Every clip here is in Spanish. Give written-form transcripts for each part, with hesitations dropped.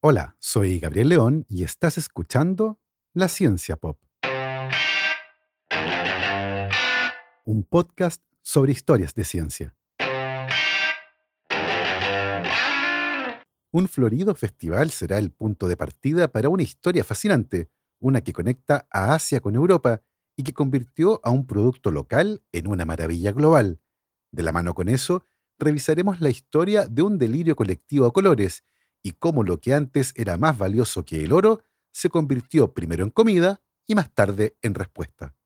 Hola, soy Gabriel León y estás escuchando La Ciencia Pop, un podcast sobre historias de ciencia. Un florido festival será el punto de partida para una historia fascinante, una que conecta a Asia con Europa y que convirtió a un producto local en una maravilla global. De la mano con eso, revisaremos la historia de un delirio colectivo a colores y cómo lo que antes era más valioso que el oro se convirtió primero en comida y más tarde en respuesta.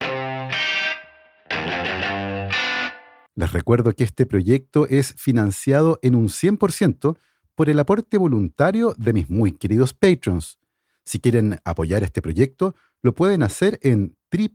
Les recuerdo que este proyecto es financiado en un 100% por el aporte voluntario de mis muy queridos patrons. Si quieren apoyar este proyecto, lo pueden hacer en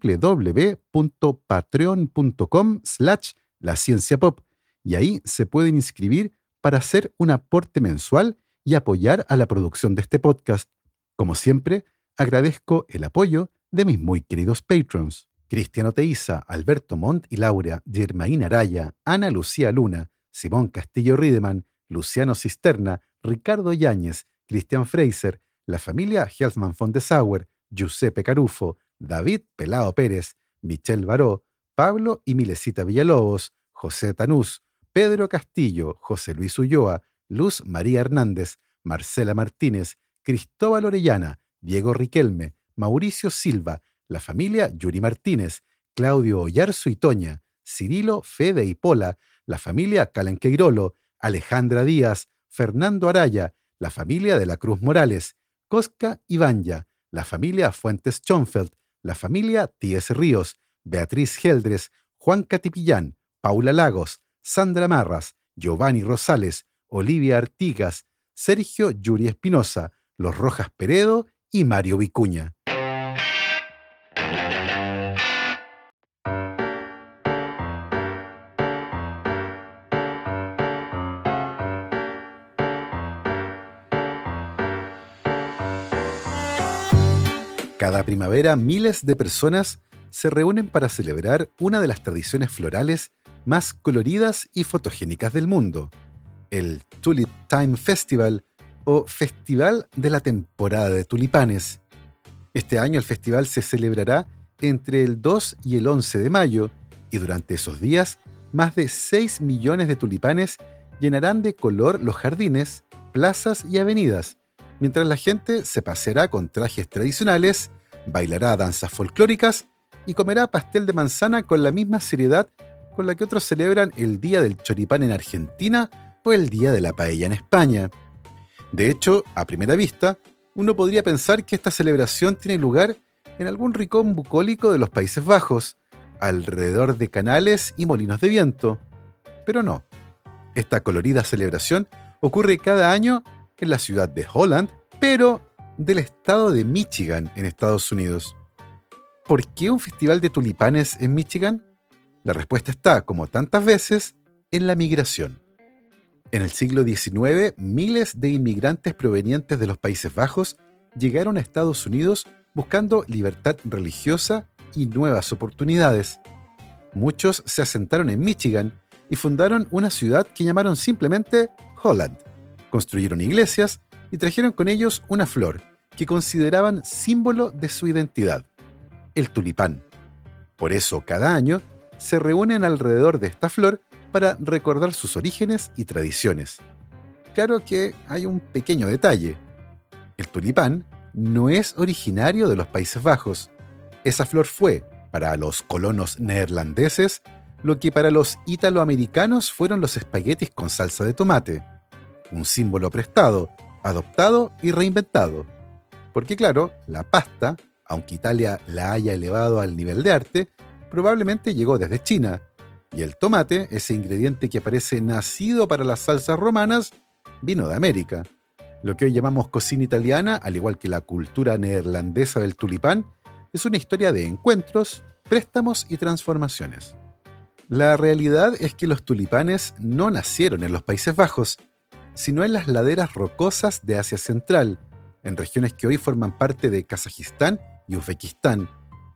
www.patreon.com/lacienciapop y ahí se pueden inscribir para hacer un aporte mensual y apoyar a la producción de este podcast. Como siempre, agradezco el apoyo de mis muy queridos patrons: Cristiano Teiza, Alberto Montt y Laura, Germaín Araya, Ana Lucía Luna, Simón Castillo Riedemann, Luciano Cisterna, Ricardo Yáñez, Cristian Fraser, la familia Helfman von de Sauer, Giuseppe Carufo, David Pelao Pérez, Michelle Baró, Pablo y Milesita Villalobos, José Tanús, Pedro Castillo, José Luis Ulloa, Luz María Hernández, Marcela Martínez, Cristóbal Orellana, Diego Riquelme, Mauricio Silva, la familia Yuri Martínez, Claudio Oyarzo y Toña, Cirilo, Fede y Pola, la familia Calanqueirolo, Alejandra Díaz, Fernando Araya, la familia de la Cruz Morales, Cosca y Banya, la familia Fuentes Schonfeld, la familia Tíez Ríos, Beatriz Geldres, Juan Catipillán, Paula Lagos, Sandra Marras, Giovanni Rosales, Olivia Artigas, Sergio Yuri Espinosa, Los Rojas Peredo y Mario Vicuña. Cada primavera, miles de personas se reúnen para celebrar una de las tradiciones florales más coloridas y fotogénicas del mundo, el Tulip Time Festival o Festival de la Temporada de Tulipanes. Este año el festival se celebrará entre el 2 y el 11 de mayo y durante esos días más de 6 millones de tulipanes llenarán de color los jardines, plazas y avenidas, mientras la gente se paseará con trajes tradicionales, bailará danzas folclóricas y comerá pastel de manzana con la misma seriedad con la que otros celebran el Día del Choripán en Argentina o el Día de la Paella en España. De hecho, a primera vista, uno podría pensar que esta celebración tiene lugar en algún rincón bucólico de los Países Bajos, alrededor de canales y molinos de viento. Pero no, esta colorida celebración ocurre cada año en la ciudad de Holland, pero del estado de Michigan, en Estados Unidos. ¿Por qué un festival de tulipanes en Michigan? La respuesta está, como tantas veces, en la migración. En el siglo XIX, miles de inmigrantes provenientes de los Países Bajos llegaron a Estados Unidos buscando libertad religiosa y nuevas oportunidades. Muchos se asentaron en Michigan y fundaron una ciudad que llamaron simplemente Holland. Construyeron iglesias y trajeron con ellos una flor que consideraban símbolo de su identidad, el tulipán. Por eso, cada año, se reúnen alrededor de esta flor para recordar sus orígenes y tradiciones. Claro que hay un pequeño detalle. El tulipán no es originario de los Países Bajos. Esa flor fue, para los colonos neerlandeses, lo que para los italoamericanos fueron los espaguetis con salsa de tomate. Un símbolo prestado, adoptado y reinventado. Porque claro, la pasta, aunque Italia la haya elevado al nivel de arte, probablemente llegó desde China. Y el tomate, ese ingrediente que aparece nacido para las salsas romanas, vino de América. Lo que hoy llamamos cocina italiana, al igual que la cultura neerlandesa del tulipán, es una historia de encuentros, préstamos y transformaciones. La realidad es que los tulipanes no nacieron en los Países Bajos, sino en las laderas rocosas de Asia Central, en regiones que hoy forman parte de Kazajistán y Uzbekistán.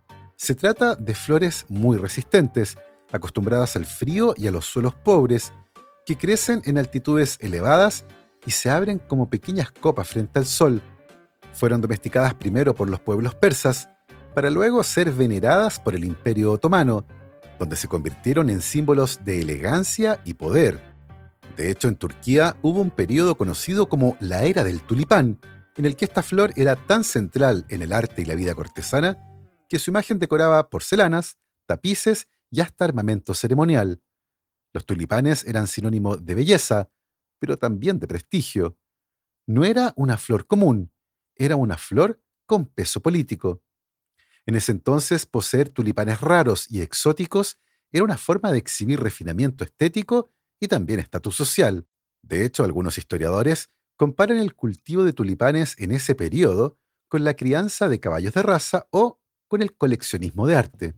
Se trata de flores muy resistentes, acostumbradas al frío y a los suelos pobres, que crecen en altitudes elevadas y se abren como pequeñas copas frente al sol. Fueron domesticadas primero por los pueblos persas, para luego ser veneradas por el Imperio Otomano, donde se convirtieron en símbolos de elegancia y poder. De hecho, en Turquía hubo un periodo conocido como la Era del Tulipán, en el que esta flor era tan central en el arte y la vida cortesana que su imagen decoraba porcelanas, tapices y hasta armamento ceremonial. Los tulipanes eran sinónimo de belleza, pero también de prestigio. No era una flor común, era una flor con peso político. En ese entonces, poseer tulipanes raros y exóticos era una forma de exhibir refinamiento estético y también estatus social. De hecho, algunos historiadores comparan el cultivo de tulipanes en ese periodo con la crianza de caballos de raza o con el coleccionismo de arte.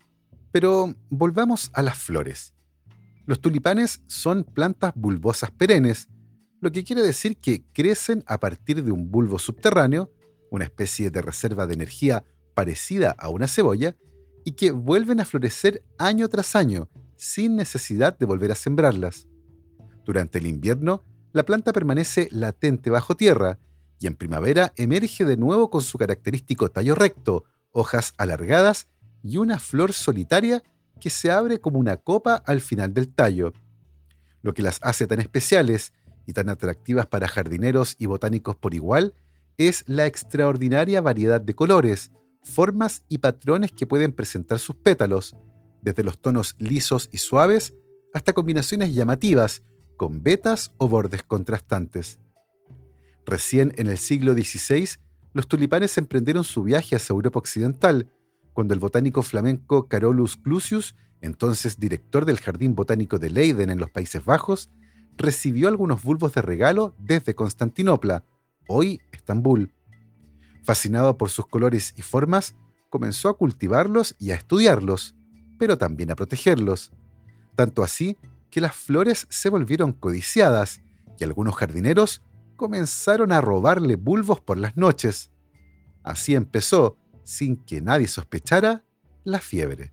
Pero volvamos a las flores. Los tulipanes son plantas bulbosas perennes, lo que quiere decir que crecen a partir de un bulbo subterráneo, una especie de reserva de energía parecida a una cebolla, y que vuelven a florecer año tras año, sin necesidad de volver a sembrarlas. Durante el invierno, la planta permanece latente bajo tierra, y en primavera emerge de nuevo con su característico tallo recto, hojas alargadas y una flor solitaria que se abre como una copa al final del tallo. Lo que las hace tan especiales y tan atractivas para jardineros y botánicos por igual es la extraordinaria variedad de colores, formas y patrones que pueden presentar sus pétalos, desde los tonos lisos y suaves hasta combinaciones llamativas con vetas o bordes contrastantes. Recién en el siglo XVI, los tulipanes emprendieron su viaje hacia Europa Occidental, cuando el botánico flamenco Carolus Clusius, entonces director del Jardín Botánico de Leiden en los Países Bajos, recibió algunos bulbos de regalo desde Constantinopla, hoy Estambul. Fascinado por sus colores y formas, comenzó a cultivarlos y a estudiarlos, pero también a protegerlos. Tanto así que las flores se volvieron codiciadas y algunos jardineros comenzaron a robarle bulbos por las noches. Así empezó, sin que nadie sospechara, la fiebre.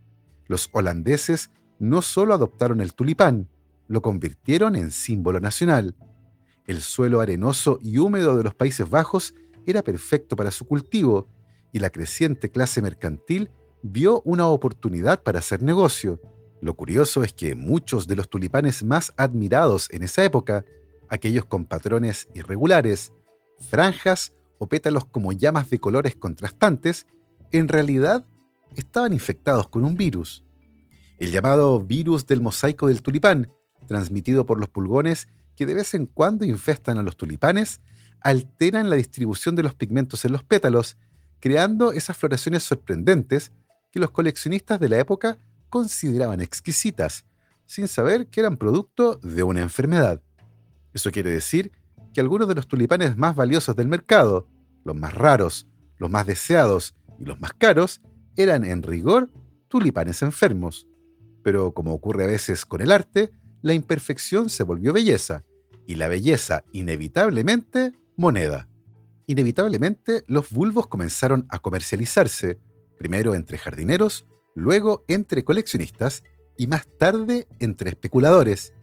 Los holandeses no solo adoptaron el tulipán, lo convirtieron en símbolo nacional. El suelo arenoso y húmedo de los Países Bajos era perfecto para su cultivo, y la creciente clase mercantil vio una oportunidad para hacer negocio. Lo curioso es que muchos de los tulipanes más admirados en esa época, aquellos con patrones irregulares, franjas o pétalos como llamas de colores contrastantes, en realidad estaban infectados con un virus. El llamado virus del mosaico del tulipán, transmitido por los pulgones que de vez en cuando infestan a los tulipanes, alteran la distribución de los pigmentos en los pétalos, creando esas floraciones sorprendentes que los coleccionistas de la época consideraban exquisitas, sin saber que eran producto de una enfermedad. Eso quiere decir que algunos de los tulipanes más valiosos del mercado, los más raros, los más deseados y los más caros, eran en rigor tulipanes enfermos. Pero como ocurre a veces con el arte, la imperfección se volvió belleza, y la belleza, inevitablemente, moneda. Inevitablemente, los bulbos comenzaron a comercializarse, primero entre jardineros, luego entre coleccionistas y más tarde entre especuladores.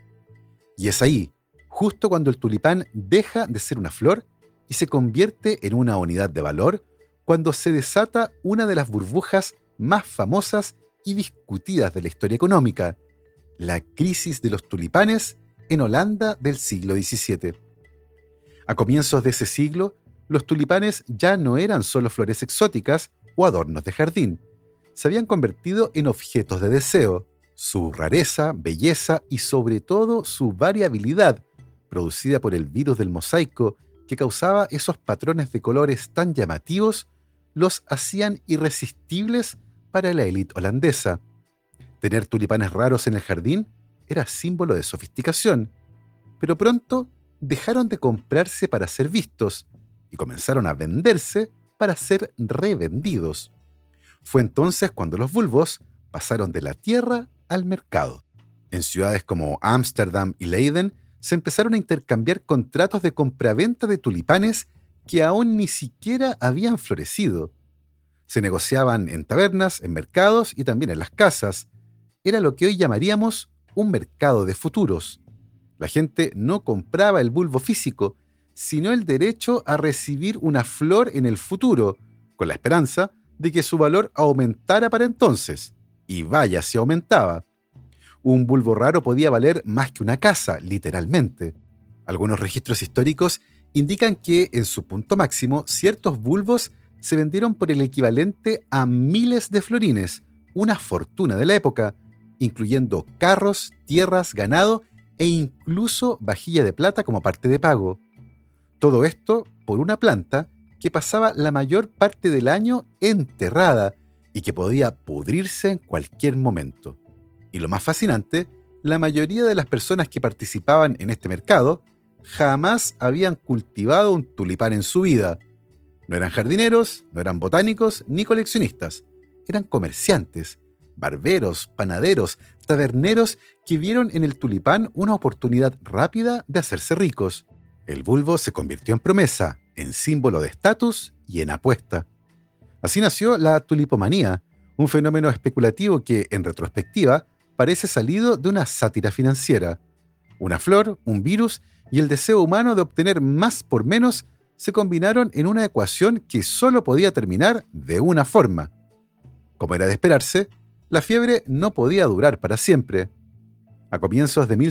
Y es ahí, justo cuando el tulipán deja de ser una flor y se convierte en una unidad de valor, cuando se desata una de las burbujas más famosas y discutidas de la historia económica, la crisis de los tulipanes en Holanda del siglo XVII. A comienzos de ese siglo, los tulipanes ya no eran solo flores exóticas o adornos de jardín. Se habían convertido en objetos de deseo. Su rareza, belleza y sobre todo su variabilidad, producida por el virus del mosaico que causaba esos patrones de colores tan llamativos, los hacían irresistibles para la élite holandesa. Tener tulipanes raros en el jardín era símbolo de sofisticación, pero pronto dejaron de comprarse para ser vistos y comenzaron a venderse para ser revendidos. Fue entonces cuando los bulbos pasaron de la tierra al mercado. En ciudades como Ámsterdam y Leiden se empezaron a intercambiar contratos de compraventa de tulipanes que aún ni siquiera habían florecido. Se negociaban en tabernas, en mercados y también en las casas. Era lo que hoy llamaríamos un mercado de futuros. La gente no compraba el bulbo físico, sino el derecho a recibir una flor en el futuro, con la esperanza de que su valor aumentara para entonces. Y vaya si aumentaba. Un bulbo raro podía valer más que una casa, literalmente. Algunos registros históricos indican que, en su punto máximo, ciertos bulbos se vendieron por el equivalente a miles de florines, una fortuna de la época, incluyendo carros, tierras, ganado e incluso vajilla de plata como parte de pago. Todo esto por una planta que pasaba la mayor parte del año enterrada y que podía pudrirse en cualquier momento. Y lo más fascinante, la mayoría de las personas que participaban en este mercado jamás habían cultivado un tulipán en su vida. No eran jardineros, no eran botánicos ni coleccionistas. Eran comerciantes, barberos, panaderos, taberneros que vieron en el tulipán una oportunidad rápida de hacerse ricos. El bulbo se convirtió en promesa, en símbolo de estatus y en apuesta. Así nació la tulipomanía, un fenómeno especulativo que, en retrospectiva, parece salido de una sátira financiera. Una flor, un virus y el deseo humano de obtener más por menos se combinaron en una ecuación que solo podía terminar de una forma. Como era de esperarse, la fiebre no podía durar para siempre. A comienzos de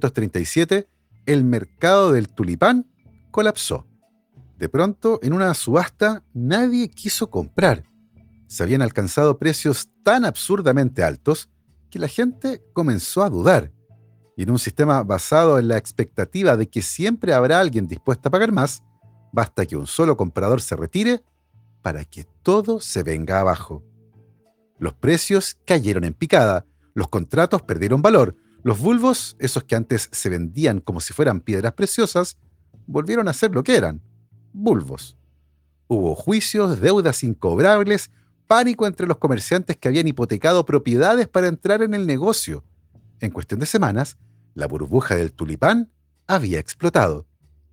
1637, el mercado del tulipán colapsó. De pronto, en una subasta, nadie quiso comprar. Se habían alcanzado precios tan absurdamente altos que la gente comenzó a dudar. Y en un sistema basado en la expectativa de que siempre habrá alguien dispuesto a pagar más, basta que un solo comprador se retire para que todo se venga abajo. Los precios cayeron en picada, los contratos perdieron valor, los bulbos, esos que antes se vendían como si fueran piedras preciosas, volvieron a ser lo que eran, bulbos. Hubo juicios, deudas incobrables, pánico entre los comerciantes que habían hipotecado propiedades para entrar en el negocio. En cuestión de semanas, la burbuja del tulipán había explotado.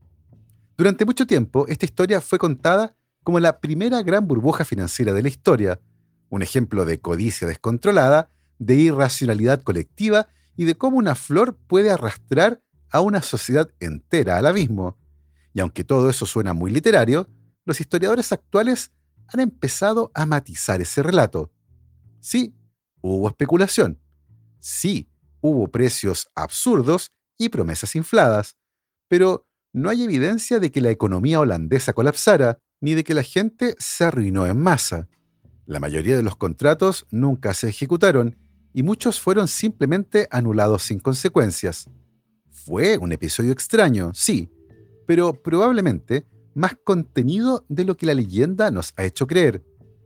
Durante mucho tiempo, esta historia fue contada como la primera gran burbuja financiera de la historia, un ejemplo de codicia descontrolada, de irracionalidad colectiva y de cómo una flor puede arrastrar a una sociedad entera al abismo. Y aunque todo eso suena muy literario, los historiadores actuales han empezado a matizar ese relato. Sí, hubo especulación. Sí, hubo precios absurdos y promesas infladas, pero no hay evidencia de que la economía holandesa colapsara ni de que la gente se arruinó en masa. La mayoría de los contratos nunca se ejecutaron y muchos fueron simplemente anulados sin consecuencias. Fue un episodio extraño, sí, pero probablemente más contenido de lo que la leyenda nos ha hecho creer.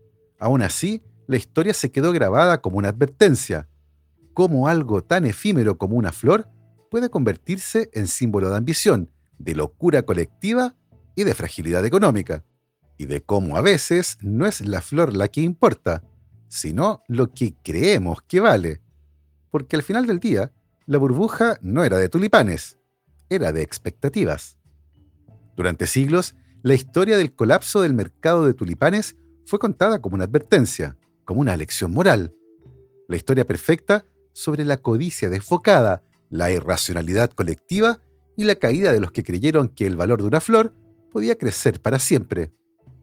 Aún así, la historia se quedó grabada como una advertencia. Cómo algo tan efímero como una flor puede convertirse en símbolo de ambición, de locura colectiva y de fragilidad económica. Y de cómo a veces no es la flor la que importa, sino lo que creemos que vale. Porque al final del día, la burbuja no era de tulipanes, era de expectativas. Durante siglos, la historia del colapso del mercado de tulipanes fue contada como una advertencia, como una lección moral. La historia perfecta sobre la codicia desfocada, la irracionalidad colectiva y la caída de los que creyeron que el valor de una flor podía crecer para siempre.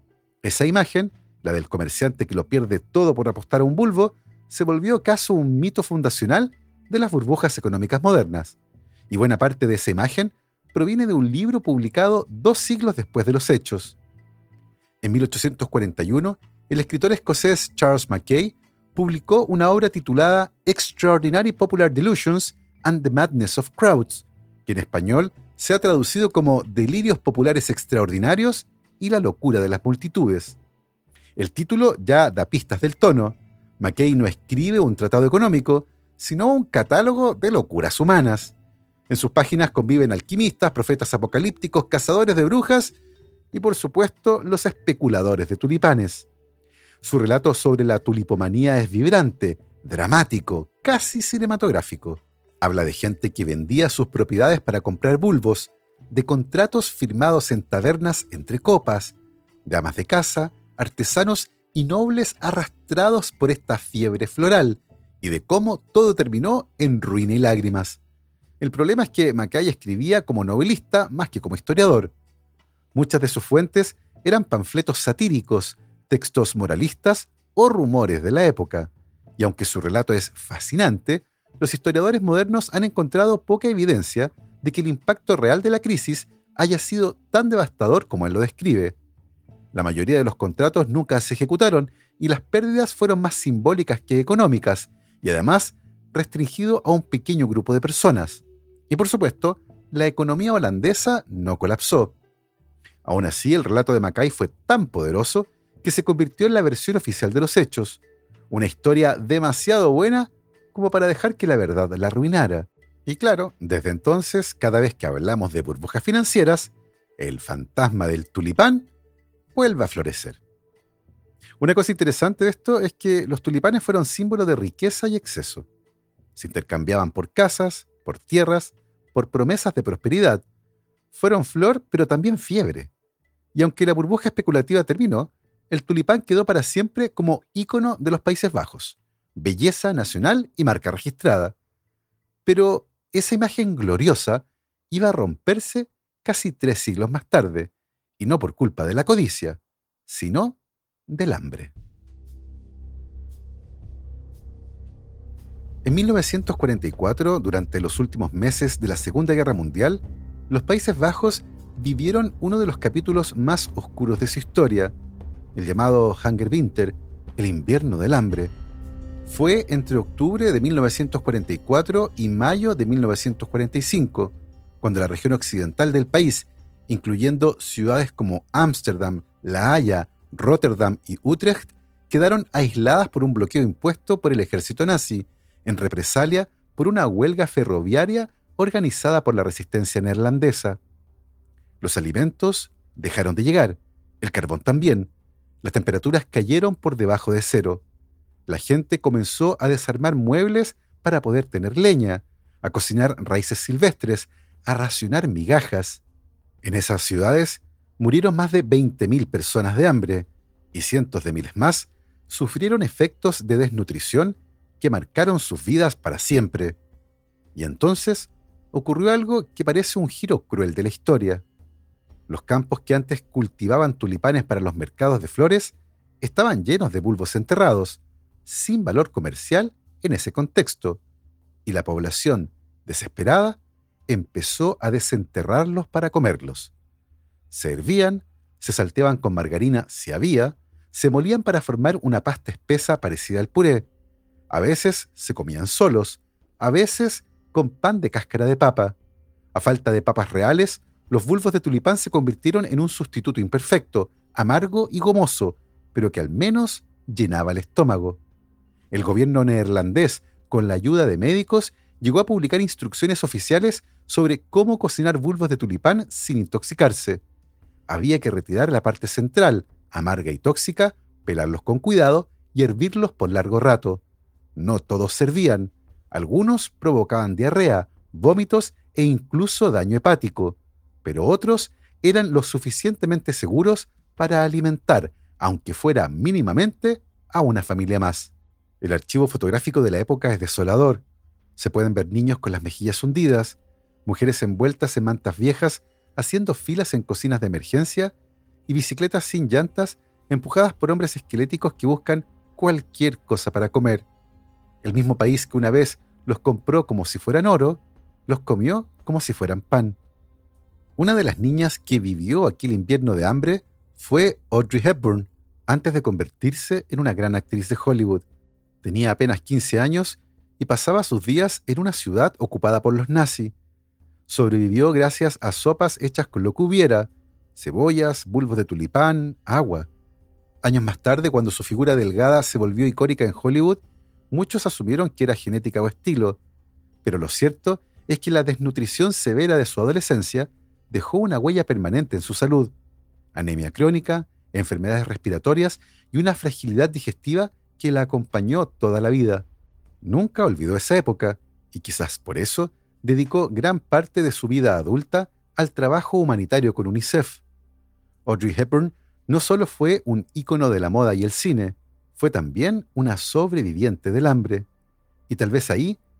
Esa imagen, la del comerciante que lo pierde todo por apostar a un bulbo, se volvió acaso un mito fundacional de las burbujas económicas modernas. Y buena parte de esa imagen proviene de un libro publicado 2 siglos después de los hechos. En 1841, el escritor escocés Charles Mackay publicó una obra titulada Extraordinary Popular Delusions and the Madness of Crowds, que en español se ha traducido como Delirios populares extraordinarios y la locura de las multitudes. El título ya da pistas del tono. Mackay no escribe un tratado económico, sino un catálogo de locuras humanas. En sus páginas conviven alquimistas, profetas apocalípticos, cazadores de brujas y, por supuesto, los especuladores de tulipanes. Su relato sobre la tulipomanía es vibrante, dramático, casi cinematográfico. Habla de gente que vendía sus propiedades para comprar bulbos, de contratos firmados en tabernas entre copas, de amas de casa, artesanos y nobles arrastrados por esta fiebre floral, y de cómo todo terminó en ruina y lágrimas. El problema es que Mackay escribía como novelista más que como historiador. Muchas de sus fuentes eran panfletos satíricos, textos moralistas o rumores de la época. Y aunque su relato es fascinante, los historiadores modernos han encontrado poca evidencia de que el impacto real de la crisis haya sido tan devastador como él lo describe. La mayoría de los contratos nunca se ejecutaron y las pérdidas fueron más simbólicas que económicas, y además restringido a un pequeño grupo de personas. Y por supuesto, la economía holandesa no colapsó. Aún así, el relato de Mackay fue tan poderoso que se convirtió en la versión oficial de los hechos, una historia demasiado buena como para dejar que la verdad la arruinara. Y claro, desde entonces, cada vez que hablamos de burbujas financieras, el fantasma del tulipán vuelve a florecer. Una cosa interesante de esto es que los tulipanes fueron símbolo de riqueza y exceso. Se intercambiaban por casas, por tierras, por promesas de prosperidad. Fueron flor, pero también fiebre. Y aunque la burbuja especulativa terminó, el tulipán quedó para siempre como ícono de los Países Bajos, belleza nacional y marca registrada. Pero esa imagen gloriosa iba a romperse casi 3 siglos más tarde, y no por culpa de la codicia, sino del hambre. En 1944, durante los últimos meses de la Segunda Guerra Mundial, los Países Bajos vivieron uno de los capítulos más oscuros de su historia, el llamado Hungerwinter, el invierno del hambre. Fue entre octubre de 1944 y mayo de 1945, cuando la región occidental del país, incluyendo ciudades como Ámsterdam, La Haya, Rotterdam y Utrecht, quedaron aisladas por un bloqueo impuesto por el ejército nazi, en represalia por una huelga ferroviaria organizada por la resistencia neerlandesa. Los alimentos dejaron de llegar, el carbón también. Las temperaturas cayeron por debajo de cero. La gente comenzó a desarmar muebles para poder tener leña, a cocinar raíces silvestres, a racionar migajas. En esas ciudades murieron más de 20.000 personas de hambre y cientos de miles más sufrieron efectos de desnutrición que marcaron sus vidas para siempre. Y entonces ocurrió algo que parece un giro cruel de la historia. Los campos que antes cultivaban tulipanes para los mercados de flores estaban llenos de bulbos enterrados, sin valor comercial en ese contexto, y la población, desesperada, empezó a desenterrarlos para comerlos. Se hervían, se salteaban con margarina si había, se molían para formar una pasta espesa parecida al puré. A veces se comían solos, a veces con pan de cáscara de papa. A falta de papas reales, los bulbos de tulipán se convirtieron en un sustituto imperfecto, amargo y gomoso, pero que al menos llenaba el estómago. El gobierno neerlandés, con la ayuda de médicos, llegó a publicar instrucciones oficiales sobre cómo cocinar bulbos de tulipán sin intoxicarse. Había que retirar la parte central, amarga y tóxica, pelarlos con cuidado y hervirlos por largo rato. No todos servían. Algunos provocaban diarrea, vómitos e incluso daño hepático, pero otros eran lo suficientemente seguros para alimentar, aunque fuera mínimamente, a una familia más. El archivo fotográfico de la época es desolador. Se pueden ver niños con las mejillas hundidas, mujeres envueltas en mantas viejas haciendo filas en cocinas de emergencia y bicicletas sin llantas empujadas por hombres esqueléticos que buscan cualquier cosa para comer. El mismo país que una vez los compró como si fueran oro, los comió como si fueran pan. Una de las niñas que vivió aquel invierno de hambre fue Audrey Hepburn, antes de convertirse en una gran actriz de Hollywood. Tenía apenas 15 años y pasaba sus días en una ciudad ocupada por los nazis. Sobrevivió gracias a sopas hechas con lo que hubiera: cebollas, bulbos de tulipán, agua. Años más tarde, cuando su figura delgada se volvió icónica en Hollywood, muchos asumieron que era genética o estilo, pero lo cierto es que la desnutrición severa de su adolescencia dejó una huella permanente en su salud: anemia crónica, enfermedades respiratorias y una fragilidad digestiva que la acompañó toda la vida. Nunca olvidó esa época, y quizás por eso dedicó gran parte de su vida adulta al trabajo humanitario con UNICEF. Audrey Hepburn no solo fue un ícono de la moda y el cine, fue también una sobreviviente del hambre. Y tal vez ahí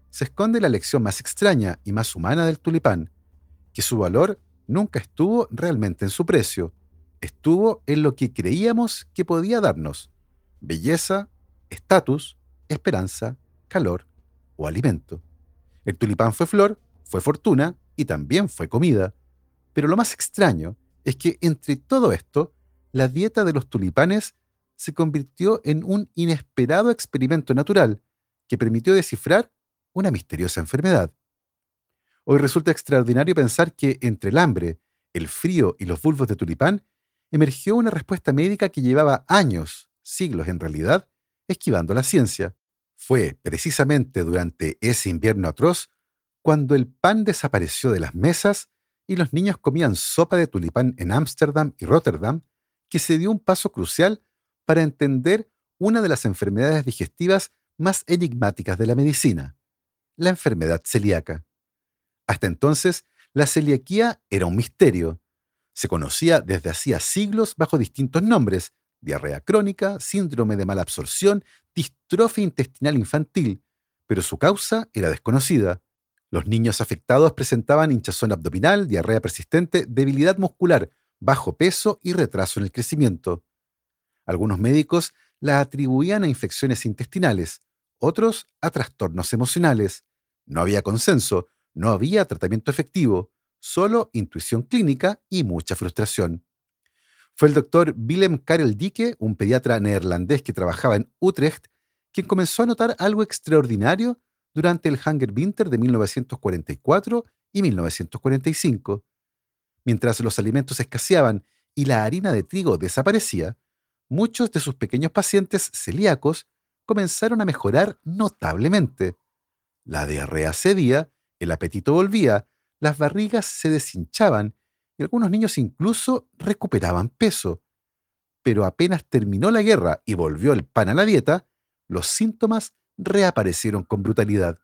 se esconde la lección más extraña y más humana del tulipán, que su valor nunca estuvo realmente en su precio, estuvo en lo que creíamos que podía darnos: belleza, estatus, esperanza, calor o alimento. El tulipán fue flor, fue fortuna y también fue comida. Pero lo más extraño es que entre todo esto, la dieta de los tulipanes se convirtió en un inesperado experimento natural que permitió descifrar una misteriosa enfermedad. Hoy resulta extraordinario pensar que entre el hambre, el frío y los bulbos de tulipán emergió una respuesta médica que llevaba años, siglos en realidad, esquivando la ciencia. Fue precisamente durante ese invierno atroz cuando el pan desapareció de las mesas y los niños comían sopa de tulipán en Ámsterdam y Rotterdam, que se dio un paso crucial para entender una de las enfermedades digestivas más enigmáticas de la medicina: la enfermedad celíaca. Hasta entonces, la celiaquía era un misterio. Se conocía desde hacía siglos bajo distintos nombres: diarrea crónica, síndrome de mala absorción, distrofia intestinal infantil, pero su causa era desconocida. Los niños afectados presentaban hinchazón abdominal, diarrea persistente, debilidad muscular, bajo peso y retraso en el crecimiento. Algunos médicos la atribuían a infecciones intestinales, otros a trastornos emocionales. No había consenso, no había tratamiento efectivo, solo intuición clínica y mucha frustración. Fue el doctor Willem Karel Dicke, un pediatra neerlandés que trabajaba en Utrecht, quien comenzó a notar algo extraordinario durante el Hungerwinter de 1944 y 1945. Mientras los alimentos escaseaban y la harina de trigo desaparecía, muchos de sus pequeños pacientes celíacos comenzaron a mejorar notablemente. La diarrea cedía, el apetito volvía, las barrigas se deshinchaban y algunos niños incluso recuperaban peso. Pero apenas terminó la guerra y volvió el pan a la dieta, los síntomas reaparecieron con brutalidad.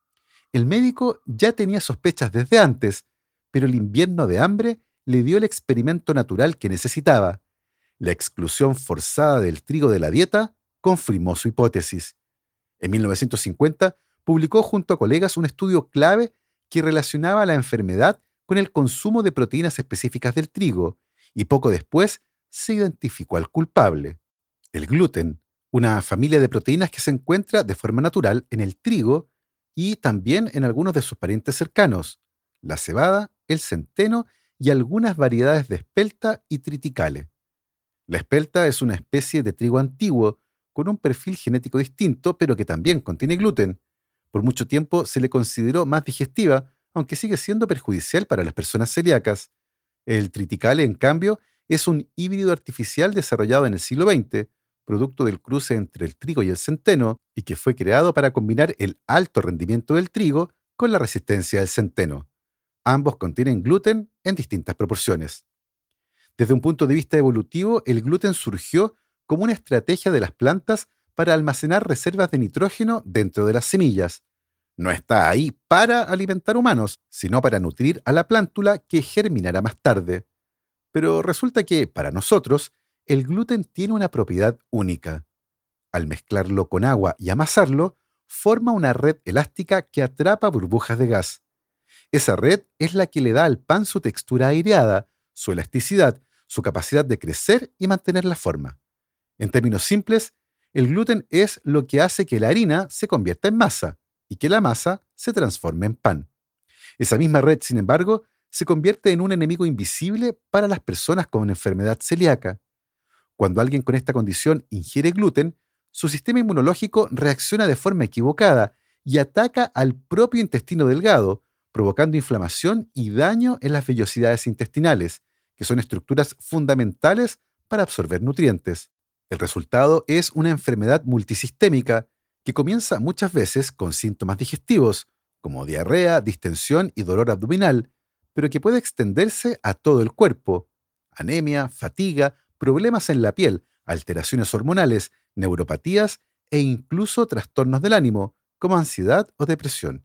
El médico ya tenía sospechas desde antes, pero el invierno de hambre le dio el experimento natural que necesitaba. La exclusión forzada del trigo de la dieta confirmó su hipótesis. En 1950, publicó junto a colegas un estudio clave que relacionaba la enfermedad con el consumo de proteínas específicas del trigo, y poco después se identificó al culpable: el gluten, una familia de proteínas que se encuentra de forma natural en el trigo y también en algunos de sus parientes cercanos: la cebada, el centeno y algunas variedades de espelta y triticale. La espelta es una especie de trigo antiguo con un perfil genético distinto, pero que también contiene gluten. Por mucho tiempo se le consideró más digestiva, aunque sigue siendo perjudicial para las personas celíacas. El triticale, en cambio, es un híbrido artificial desarrollado en el siglo XX, producto del cruce entre el trigo y el centeno, y que fue creado para combinar el alto rendimiento del trigo con la resistencia del centeno. Ambos contienen gluten en distintas proporciones. Desde un punto de vista evolutivo, el gluten surgió como una estrategia de las plantas para almacenar reservas de nitrógeno dentro de las semillas. No está ahí para alimentar humanos, sino para nutrir a la plántula que germinará más tarde. Pero resulta que, para nosotros, el gluten tiene una propiedad única. Al mezclarlo con agua y amasarlo, forma una red elástica que atrapa burbujas de gas. Esa red es la que le da al pan su textura aireada, su elasticidad, su capacidad de crecer y mantener la forma. En términos simples, el gluten es lo que hace que la harina se convierta en masa y que la masa se transforme en pan. Esa misma red, sin embargo, se convierte en un enemigo invisible para las personas con enfermedad celíaca. Cuando alguien con esta condición ingiere gluten, su sistema inmunológico reacciona de forma equivocada y ataca al propio intestino delgado, provocando inflamación y daño en las vellosidades intestinales, que son estructuras fundamentales para absorber nutrientes. El resultado es una enfermedad multisistémica que comienza muchas veces con síntomas digestivos, como diarrea, distensión y dolor abdominal, pero que puede extenderse a todo el cuerpo: anemia, fatiga, problemas en la piel, alteraciones hormonales, neuropatías e incluso trastornos del ánimo, como ansiedad o depresión.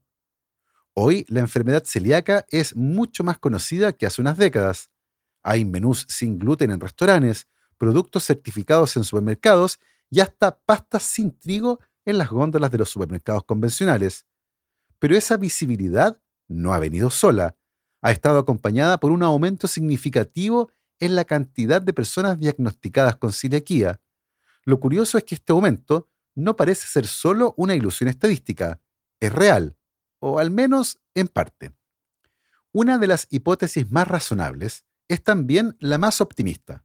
Hoy la enfermedad celíaca es mucho más conocida que hace unas décadas. Hay menús sin gluten en restaurantes, productos certificados en supermercados y hasta pastas sin trigo en las góndolas de los supermercados convencionales. Pero esa visibilidad no ha venido sola. Ha estado acompañada por un aumento significativo en la cantidad de personas diagnosticadas con celiaquía. Lo curioso es que este aumento no parece ser solo una ilusión estadística, es real, o al menos en parte. Una de las hipótesis más razonables es también la más optimista.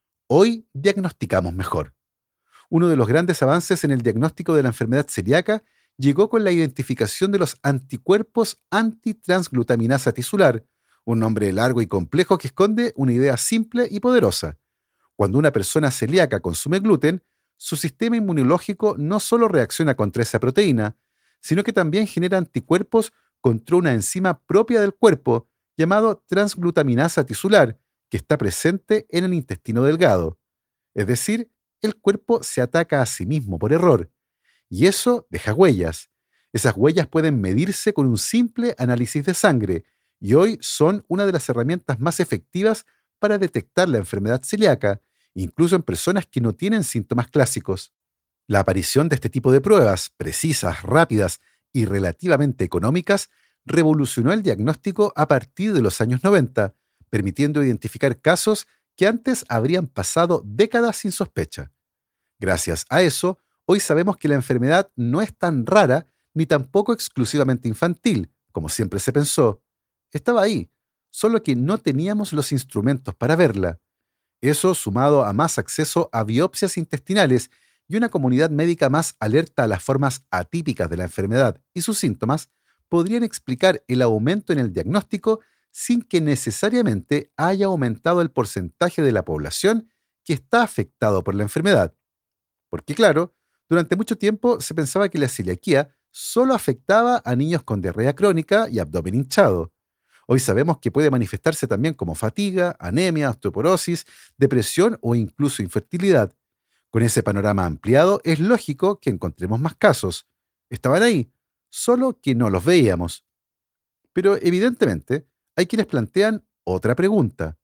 Hoy diagnosticamos mejor. Uno de los grandes avances en el diagnóstico de la enfermedad celíaca llegó con la identificación de los anticuerpos antitransglutaminasa tisular, un nombre largo y complejo que esconde una idea simple y poderosa. Cuando una persona celíaca consume gluten, su sistema inmunológico no solo reacciona contra esa proteína, sino que también genera anticuerpos contra una enzima propia del cuerpo llamado transglutaminasa tisular, que está presente en el intestino delgado. Es decir, el cuerpo se ataca a sí mismo por error, y eso deja huellas. Esas huellas pueden medirse con un simple análisis de sangre, y hoy son una de las herramientas más efectivas para detectar la enfermedad celíaca, incluso en personas que no tienen síntomas clásicos. La aparición de este tipo de pruebas, precisas, rápidas y relativamente económicas, revolucionó el diagnóstico a partir de los años 90, permitiendo identificar casos que antes habrían pasado décadas sin sospecha. Gracias a eso, hoy sabemos que la enfermedad no es tan rara ni tampoco exclusivamente infantil, como siempre se pensó. Estaba ahí, solo que no teníamos los instrumentos para verla. Eso, sumado a más acceso a biopsias intestinales y una comunidad médica más alerta a las formas atípicas de la enfermedad y sus síntomas, podrían explicar el aumento en el diagnóstico sin que necesariamente haya aumentado el porcentaje de la población que está afectado por la enfermedad. Porque claro, durante mucho tiempo se pensaba que la celiaquía solo afectaba a niños con diarrea crónica y abdomen hinchado. Hoy sabemos que puede manifestarse también como fatiga, anemia, osteoporosis, depresión o incluso infertilidad. Con ese panorama ampliado, es lógico que encontremos más casos. Estaban ahí, solo que no los veíamos. Pero evidentemente, hay quienes plantean otra pregunta.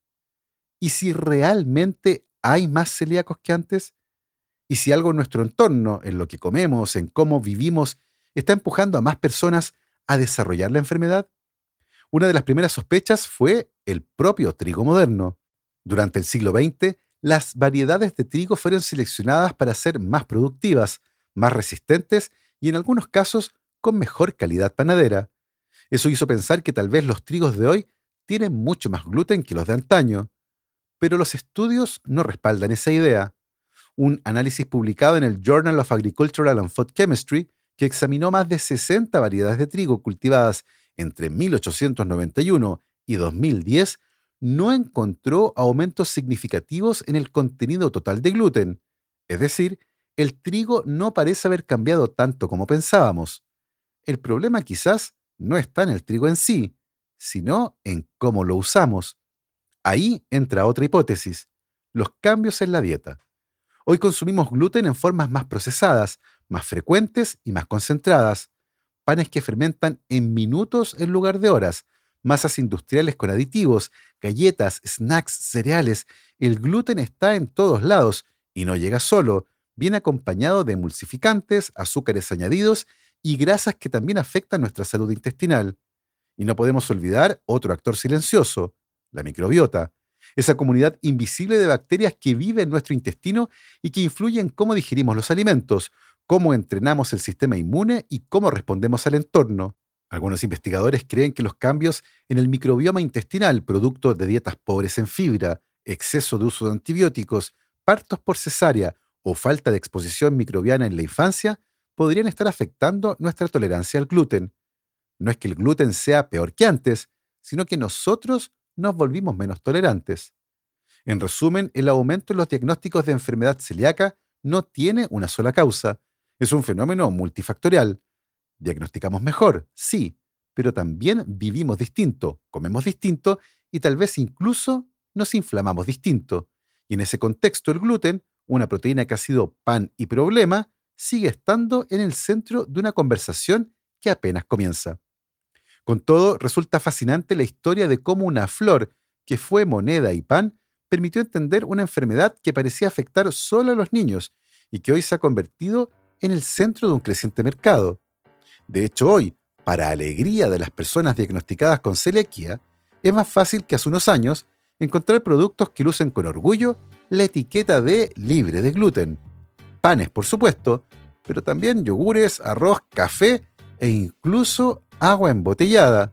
¿Y si realmente hay más celíacos que antes? ¿Y si algo en nuestro entorno, en lo que comemos, en cómo vivimos, está empujando a más personas a desarrollar la enfermedad? Una de las primeras sospechas fue el propio trigo moderno. Durante el siglo XX, las variedades de trigo fueron seleccionadas para ser más productivas, más resistentes y en algunos casos con mejor calidad panadera. Eso hizo pensar que tal vez los trigos de hoy tienen mucho más gluten que los de antaño, pero los estudios no respaldan esa idea. Un análisis publicado en el Journal of Agricultural and Food Chemistry, que examinó más de 60 variedades de trigo cultivadas entre 1891 y 2010, no encontró aumentos significativos en el contenido total de gluten. Es decir, el trigo no parece haber cambiado tanto como pensábamos. El problema quizás no está en el trigo en sí, sino en cómo lo usamos. Ahí entra otra hipótesis, los cambios en la dieta. Hoy consumimos gluten en formas más procesadas, más frecuentes y más concentradas. Panes que fermentan en minutos en lugar de horas, masas industriales con aditivos, galletas, snacks, cereales. El gluten está en todos lados y no llega solo, viene acompañado de emulsificantes, azúcares añadidos y grasas que también afectan nuestra salud intestinal. Y no podemos olvidar otro actor silencioso, la microbiota, esa comunidad invisible de bacterias que vive en nuestro intestino y que influye en cómo digerimos los alimentos, cómo entrenamos el sistema inmune y cómo respondemos al entorno. Algunos investigadores creen que los cambios en el microbioma intestinal, producto de dietas pobres en fibra, exceso de uso de antibióticos, partos por cesárea o falta de exposición microbiana en la infancia, podrían estar afectando nuestra tolerancia al gluten. No es que el gluten sea peor que antes, sino que nosotros nos volvimos menos tolerantes. En resumen, el aumento en los diagnósticos de enfermedad celíaca no tiene una sola causa. Es un fenómeno multifactorial. Diagnosticamos mejor, sí, pero también vivimos distinto, comemos distinto y tal vez incluso nos inflamamos distinto. Y en ese contexto el gluten, una proteína que ha sido pan y problema, sigue estando en el centro de una conversación que apenas comienza. Con todo, resulta fascinante la historia de cómo una flor, que fue moneda y pan, permitió entender una enfermedad que parecía afectar solo a los niños y que hoy se ha convertido en el centro de un creciente mercado. De hecho, hoy, para alegría de las personas diagnosticadas con celiaquía, es más fácil que hace unos años encontrar productos que lucen con orgullo la etiqueta de libre de gluten. Panes, por supuesto, pero también yogures, arroz, café e incluso agua embotellada.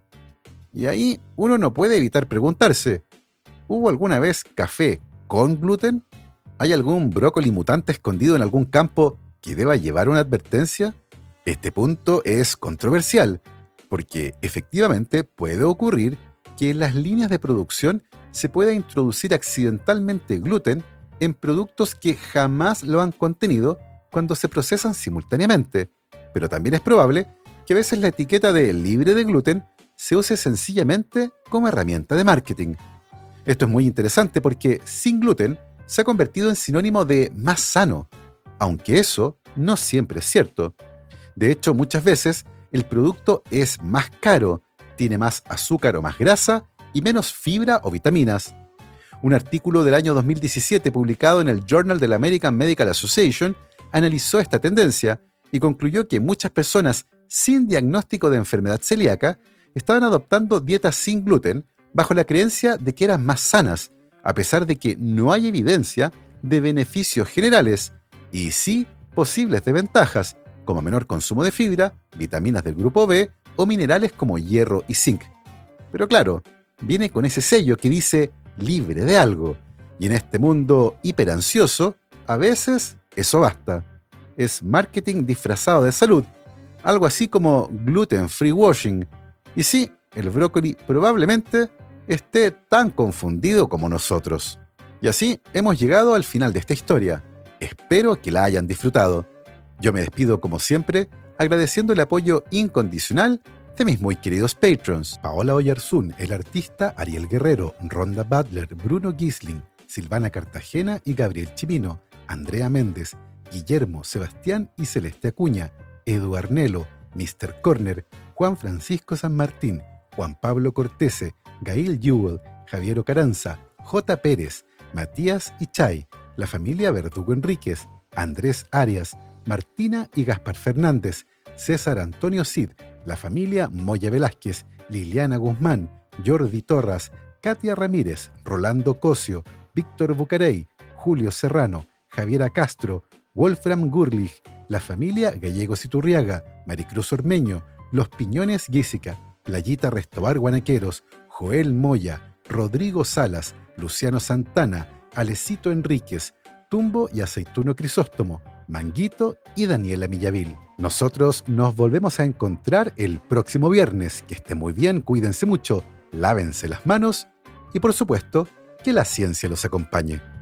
Y ahí uno no puede evitar preguntarse, ¿hubo alguna vez café con gluten? ¿Hay algún brócoli mutante escondido en algún campo que deba llevar una advertencia? Este punto es controversial, porque efectivamente puede ocurrir que en las líneas de producción se pueda introducir accidentalmente gluten en productos que jamás lo han contenido cuando se procesan simultáneamente, pero también es probable que a veces la etiqueta de libre de gluten se use sencillamente como herramienta de marketing. Esto es muy interesante porque sin gluten se ha convertido en sinónimo de más sano, aunque eso no siempre es cierto. De hecho, muchas veces el producto es más caro, tiene más azúcar o más grasa y menos fibra o vitaminas. Un artículo del año 2017 publicado en el Journal de la American Medical Association analizó esta tendencia y concluyó que muchas personas sin diagnóstico de enfermedad celíaca estaban adoptando dietas sin gluten bajo la creencia de que eran más sanas, a pesar de que no hay evidencia de beneficios generales y sí posibles desventajas, como menor consumo de fibra, vitaminas del grupo B o minerales como hierro y zinc. Pero claro, viene con ese sello que dice libre de algo, y en este mundo hiperansioso, a veces eso basta. Es marketing disfrazado de salud, algo así como gluten free washing. Y sí, el brócoli probablemente esté tan confundido como nosotros. Y así hemos llegado al final de esta historia. Espero que la hayan disfrutado. Yo me despido como siempre, agradeciendo el apoyo incondicional de mis muy queridos patrons: Paola Oyarzún, el artista Ariel Guerrero, Ronda Butler, Bruno Gisling, Silvana Cartagena y Gabriel Chimino, Andrea Méndez, Guillermo, Sebastián y Celeste Acuña, Edu Arnelo, Mr. Corner, Juan Francisco San Martín, Juan Pablo Cortese, Gail Jewell, Javier Ocaranza, J. Pérez, Matías y Chay, la familia Verdugo Enríquez, Andrés Arias, Martina y Gaspar Fernández, César Antonio Cid, la familia Moya Velázquez, Liliana Guzmán, Jordi Torras, Katia Ramírez, Rolando Cosio, Víctor Bucarey, Julio Serrano, Javiera Castro, Wolfram Gurlich, la familia Gallegos Iturriaga, Maricruz Ormeño, Los Piñones Guísica, Playita Restobar Guanaqueros, Joel Moya, Rodrigo Salas, Luciano Santana, Alecito Enríquez, Tumbo y Aceituno Crisóstomo, Manguito y Daniela Millavil. Nosotros nos volvemos a encontrar el próximo viernes. Que esté muy bien, cuídense mucho, lávense las manos y por supuesto, que la ciencia los acompañe.